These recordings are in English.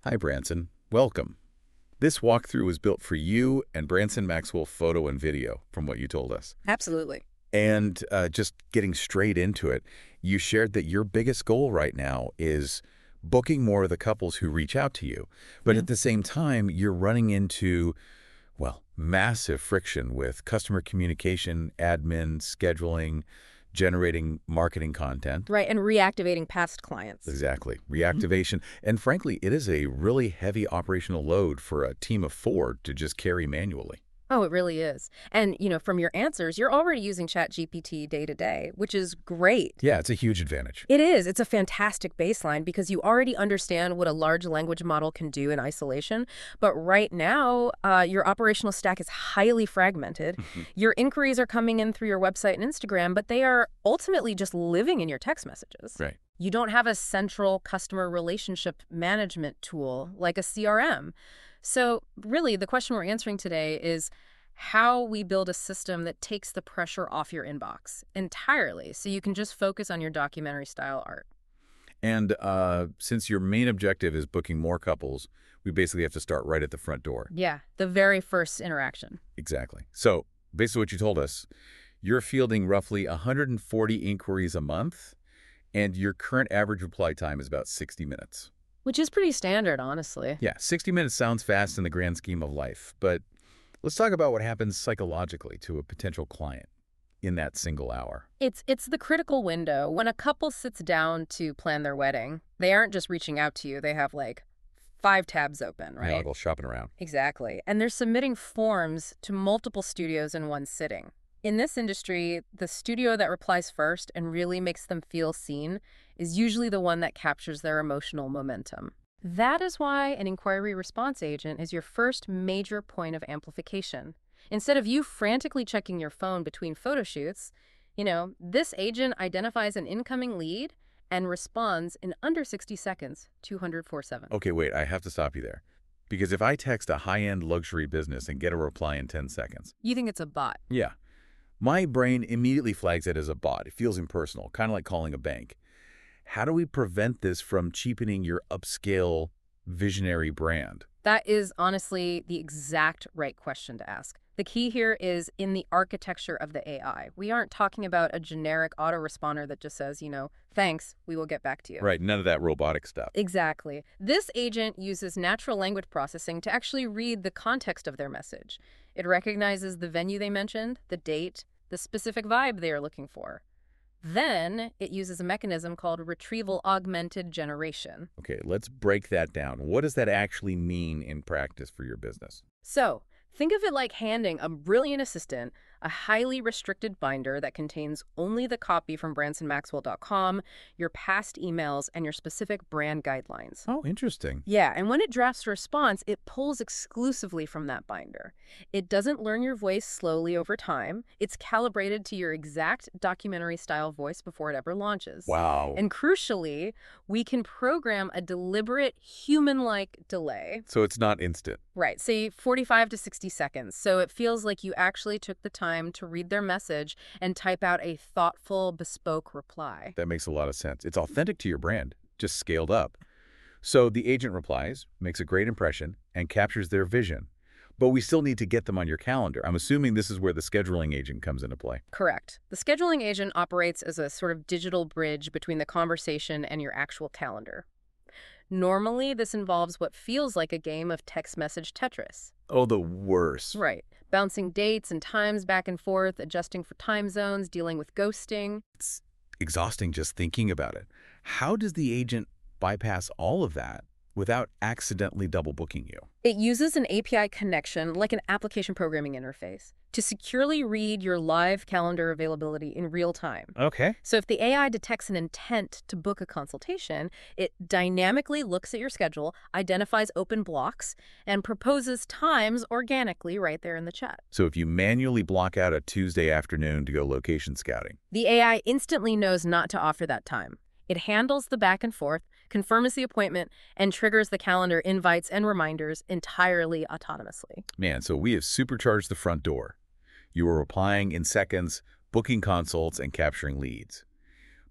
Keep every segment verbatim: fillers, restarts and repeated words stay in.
Hi, Branson. Welcome. This walkthrough was built for you and Branson Maxwell Photo and Video, from what you told us. Absolutely. And uh, just getting straight into it, you shared that your biggest goal right now is booking more of the couples who reach out to you. But Yeah. at the same time, you're running into, well, massive friction with customer communication, admin, scheduling, generating marketing content. Right, and reactivating past clients. Exactly. Reactivation. And frankly, it is a really heavy operational load for a team of four to just carry manually. Oh, it really is. And, you know, from your answers, you're already using ChatGPT day to day, which is great. Yeah, it's a huge advantage. It is. It's a fantastic baseline because you already understand what a large language model can do in isolation. But right now, uh, your operational stack is highly fragmented. Your inquiries are coming in through your website and Instagram, but they are ultimately just living in your text messages. Right. You don't have a central customer relationship management tool like a C R M. So really, the question we're answering today is how we build a system that takes the pressure off your inbox entirely so you can just focus on your documentary style art. And uh, since your main objective is booking more couples, we basically have to start right at the front door. Yeah, the very first interaction. Exactly. So based on what you told us, you're fielding roughly one hundred forty inquiries a month, and your current average reply time is about sixty minutes. Which is pretty standard, honestly. Yeah, sixty minutes sounds fast in the grand scheme of life, but let's talk about what happens psychologically to a potential client in that single hour. It's it's the critical window. When a couple sits down to plan their wedding, they aren't just reaching out to you. They have like five tabs open, right? Yeah, I'll go shopping around. Exactly. And they're submitting forms to multiple studios in one sitting. In this industry, the studio that replies first and really makes them feel seen is usually the one that captures their emotional momentum. That is why an inquiry response agent is your first major point of amplification. Instead of you frantically checking your phone between photo shoots, you know, this agent identifies an incoming lead and responds in under sixty seconds, two oh four seven. Okay, wait, I have to stop you there. Because if I text a high-end luxury business and get a reply in ten seconds. You think it's a bot? Yeah. My brain immediately flags it as a bot. It feels impersonal, kind of like calling a bank. How do we prevent this from cheapening your upscale, visionary brand? That is honestly the exact right question to ask. The key here is in the architecture of the A I. We aren't talking about a generic autoresponder that just says, you know, thanks, we will get back to you. Right, none of that robotic stuff. Exactly. This agent uses natural language processing to actually read the context of their message. It recognizes the venue they mentioned, the date, the specific vibe they are looking for. Then it uses a mechanism called retrieval augmented generation. Okay, let's break that down. What does that actually mean in practice for your business? So, think of it like handing a brilliant assistant a highly restricted binder that contains only the copy from Branson Maxwell dot com, your past emails, and your specific brand guidelines. Oh, interesting. Yeah, and when it drafts a response, it pulls exclusively from that binder. It doesn't learn your voice slowly over time. It's calibrated to your exact documentary-style voice before it ever launches. Wow. And crucially, we can program a deliberate human-like delay. So it's not instant. Right, say forty-five to sixty seconds, so it feels like you actually took the time to read their message and type out a thoughtful, bespoke reply. That makes a lot of sense. It's authentic to your brand, just scaled up. So the agent replies, makes a great impression, and captures their vision. But we still need to get them on your calendar. I'm assuming this is where the scheduling agent comes into play. Correct. The scheduling agent operates as a sort of digital bridge between the conversation and your actual calendar. Normally, this involves what feels like a game of text message Tetris. Oh, the worst. Right. Bouncing dates and times back and forth, adjusting for time zones, dealing with ghosting. It's exhausting just thinking about it. How does the agent bypass all of that without accidentally double booking you? It uses an A P I connection, like an application programming interface, to securely read your live calendar availability in real time. Okay. So if the A I detects an intent to book a consultation, it dynamically looks at your schedule, identifies open blocks, and proposes times organically right there in the chat. So if you manually block out a Tuesday afternoon to go location scouting. The A I instantly knows not to offer that time. It handles the back and forth, confirms the appointment, and triggers the calendar invites and reminders entirely autonomously. Man, so we have supercharged the front door. You are replying in seconds, booking consults, and capturing leads.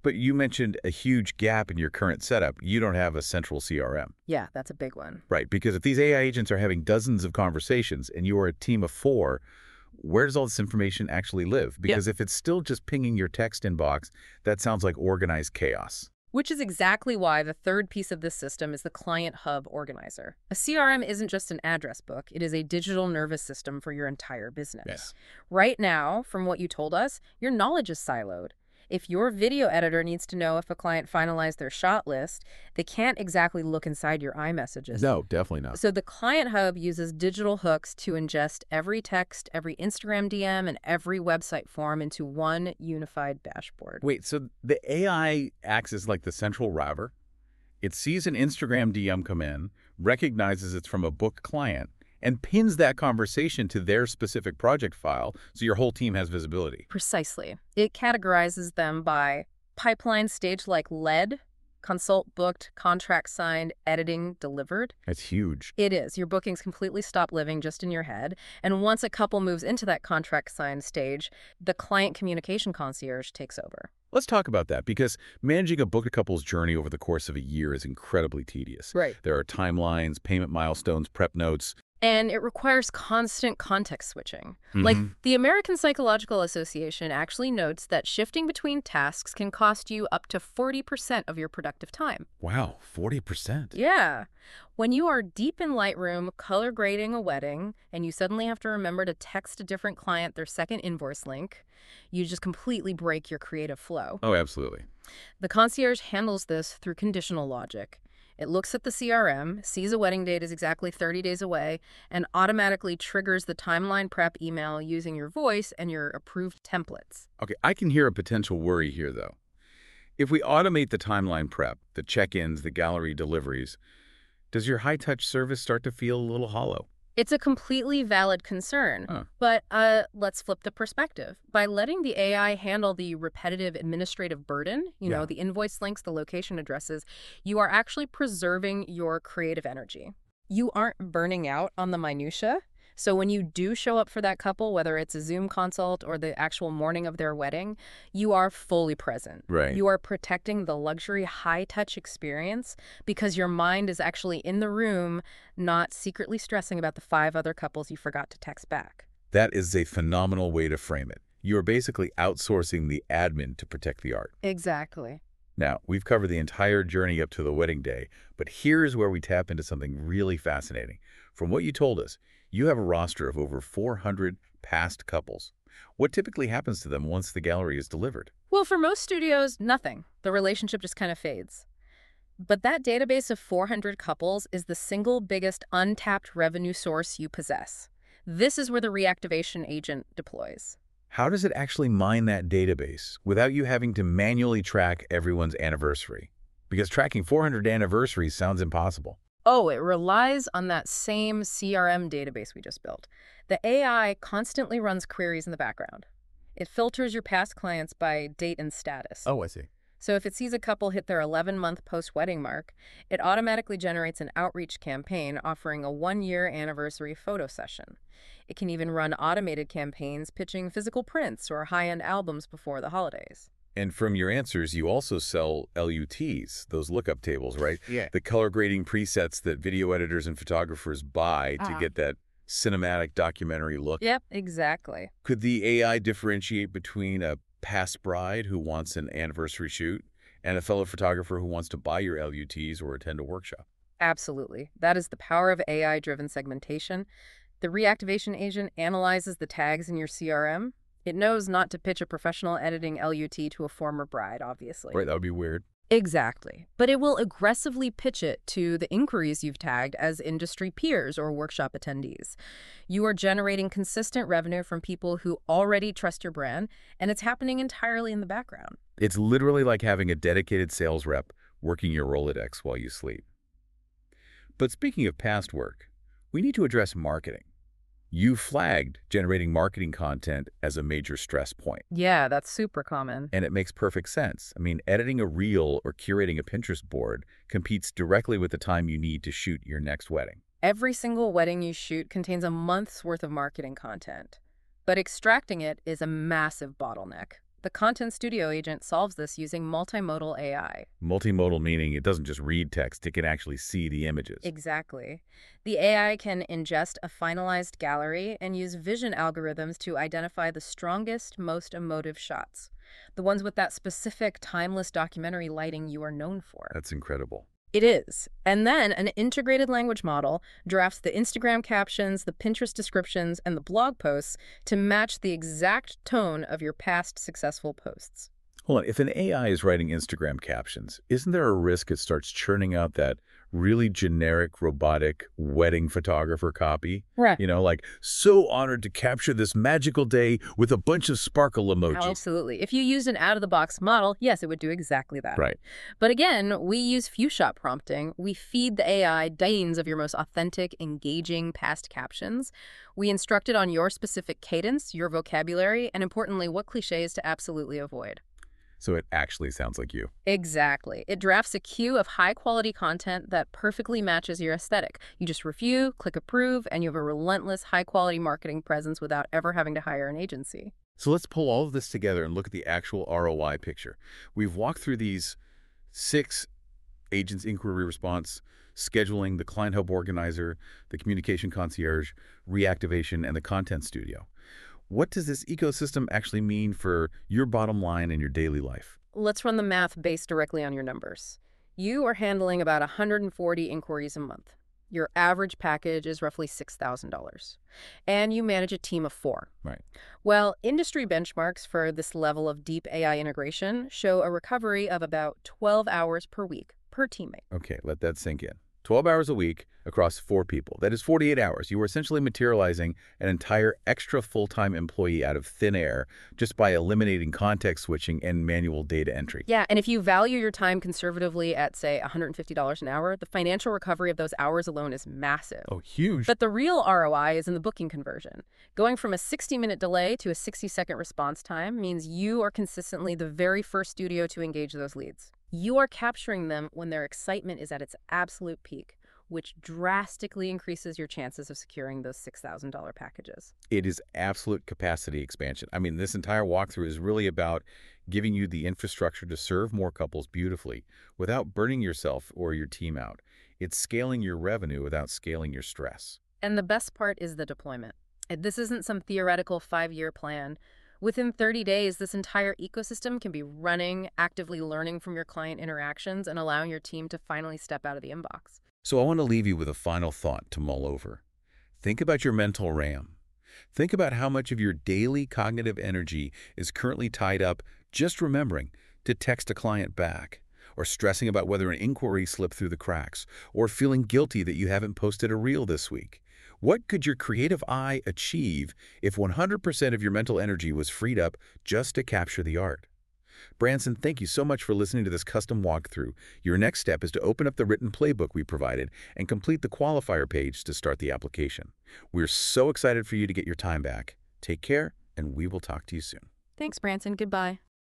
But you mentioned a huge gap in your current setup. You don't have a central C R M. Yeah, that's a big one. Right, because if these A I agents are having dozens of conversations and you are a team of four, where does all this information actually live? Because if it's still just pinging your text inbox, that sounds like organized chaos. Which is exactly why the third piece of this system is the Client Hub Organizer. A C R M isn't just an address book. It is a digital nervous system for your entire business. Yes. Right now, from what you told us, your knowledge is siloed. If your video editor needs to know if a client finalized their shot list, they can't exactly look inside your iMessages. No, definitely not. So the Client Hub uses digital hooks to ingest every text, every Instagram D M, and every website form into one unified dashboard. Wait, so the A I acts as like the central router? It sees an Instagram D M come in, recognizes it's from a booked client, and pins that conversation to their specific project file so your whole team has visibility. Precisely. It categorizes them by pipeline stage like lead, consult booked, contract signed, editing delivered. That's huge. It is. Your bookings completely stop living just in your head. And once a couple moves into that contract signed stage, the client communication concierge takes over. Let's talk about that, because managing a booked couple's journey over the course of a year is incredibly tedious. Right. There are timelines, payment milestones, prep notes. And it requires constant context switching. Mm-hmm. Like, the American Psychological Association actually notes that shifting between tasks can cost you up to forty percent of your productive time. Wow, forty percent. Yeah. When you are deep in Lightroom color grading a wedding and you suddenly have to remember to text a different client their second invoice link, you just completely break your creative flow. Oh, absolutely. The concierge handles this through conditional logic. It looks at the C R M, sees a wedding date is exactly thirty days away, and automatically triggers the timeline prep email using your voice and your approved templates. Okay, I can hear a potential worry here, though. If we automate the timeline prep, the check-ins, the gallery deliveries, does your high-touch service start to feel a little hollow? It's a completely valid concern, Huh. but uh, let's flip the perspective. By letting the A I handle the repetitive administrative burden, you Yeah. know, the invoice links, the location addresses, you are actually preserving your creative energy. You aren't burning out on the minutia. So when you do show up for that couple, whether it's a Zoom consult or the actual morning of their wedding, you are fully present. Right. You are protecting the luxury high-touch experience because your mind is actually in the room, not secretly stressing about the five other couples you forgot to text back. That is a phenomenal way to frame it. You are basically outsourcing the admin to protect the art. Exactly. Now, we've covered the entire journey up to the wedding day, but here's where we tap into something really fascinating. From what you told us, you have a roster of over four hundred past couples. What typically happens to them once the gallery is delivered? Well, for most studios, nothing. The relationship just kind of fades. But that database of four hundred couples is the single biggest untapped revenue source you possess. This is where the reactivation agent deploys. How does it actually mine that database without you having to manually track everyone's anniversary? Because tracking four hundred anniversaries sounds impossible. Oh, it relies on that same C R M database we just built. The A I constantly runs queries in the background. It filters your past clients by date and status. Oh, I see. So if it sees a couple hit their eleven-month post-wedding mark, it automatically generates an outreach campaign offering a one-year anniversary photo session. It can even run automated campaigns pitching physical prints or high-end albums before the holidays. And from your answers, you also sell L U Ts, those lookup tables, right? Yeah. The color grading presets that video editors and photographers buy to Uh-huh. get that cinematic documentary look. Yep, exactly. Could the A I differentiate between a past bride who wants an anniversary shoot and a fellow photographer who wants to buy your L U Ts or attend a workshop? Absolutely. That is the power of A I-driven segmentation. The reactivation agent analyzes the tags in your C R M. It knows not to pitch a professional editing L U T to a former bride, obviously. Right, that would be weird. Exactly. But it will aggressively pitch it to the inquiries you've tagged as industry peers or workshop attendees. You are generating consistent revenue from people who already trust your brand, and it's happening entirely in the background. It's literally like having a dedicated sales rep working your Rolodex while you sleep. But speaking of past work, we need to address marketing. You flagged generating marketing content as a major stress point. Yeah, that's super common. And it makes perfect sense. I mean, editing a reel or curating a Pinterest board competes directly with the time you need to shoot your next wedding. Every single wedding you shoot contains a month's worth of marketing content, but extracting it is a massive bottleneck. The Content Studio agent solves this using multimodal A I. Multimodal meaning it doesn't just read text, it can actually see the images. Exactly. The A I can ingest a finalized gallery and use vision algorithms to identify the strongest, most emotive shots. The ones with that specific, timeless documentary lighting you are known for. That's incredible. It is. And then an integrated language model drafts the Instagram captions, the Pinterest descriptions, and the blog posts to match the exact tone of your past successful posts. Hold on, if an A I is writing Instagram captions, isn't there a risk it starts churning out that really generic, robotic wedding photographer copy? Right. You know, like, so honored to capture this magical day with a bunch of sparkle emojis. Absolutely. If you used an out-of-the-box model, yes, it would do exactly that. Right. But again, we use few-shot prompting. We feed the A I dozens of your most authentic, engaging past captions. We instruct it on your specific cadence, your vocabulary, and importantly, what cliches to absolutely avoid. So it actually sounds like you. Exactly. It drafts a queue of high-quality content that perfectly matches your aesthetic. You just review, click approve, and you have a relentless, high-quality marketing presence without ever having to hire an agency. So let's pull all of this together and look at the actual R O I picture. We've walked through these six agents: inquiry response, scheduling, the client hub organizer, the communication concierge, reactivation, and the content studio. What does this ecosystem actually mean for your bottom line and your daily life? Let's run the math based directly on your numbers. You are handling about one hundred forty inquiries a month. Your average package is roughly six thousand dollars. And you manage a team of four. Right. Well, industry benchmarks for this level of deep A I integration show a recovery of about twelve hours per week per teammate. Okay, let that sink in. twelve hours a week across four people. That is forty-eight hours. You are essentially materializing an entire extra full-time employee out of thin air just by eliminating context switching and manual data entry. Yeah, and if you value your time conservatively at, say, one hundred fifty dollars an hour, the financial recovery of those hours alone is massive. Oh, huge. But the real R O I is in the booking conversion. Going from a sixty-minute delay to a sixty-second response time means you are consistently the very first studio to engage those leads. You are capturing them when their excitement is at its absolute peak, which drastically increases your chances of securing those six thousand dollar packages. It is absolute capacity expansion. I mean, this entire walkthrough is really about giving you the infrastructure to serve more couples beautifully without burning yourself or your team out. It's scaling your revenue without scaling your stress. And the best part is the deployment. This isn't some theoretical five-year plan. Within thirty days, this entire ecosystem can be running, actively learning from your client interactions, and allowing your team to finally step out of the inbox. So I want to leave you with a final thought to mull over. Think about your mental RAM. Think about how much of your daily cognitive energy is currently tied up just remembering to text a client back, or stressing about whether an inquiry slipped through the cracks, or feeling guilty that you haven't posted a reel this week. What could your creative eye achieve if one hundred percent of your mental energy was freed up just to capture the art? Branson, thank you so much for listening to this custom walkthrough. Your next step is to open up the written playbook we provided and complete the qualifier page to start the application. We're so excited for you to get your time back. Take care, and we will talk to you soon. Thanks, Branson. Goodbye.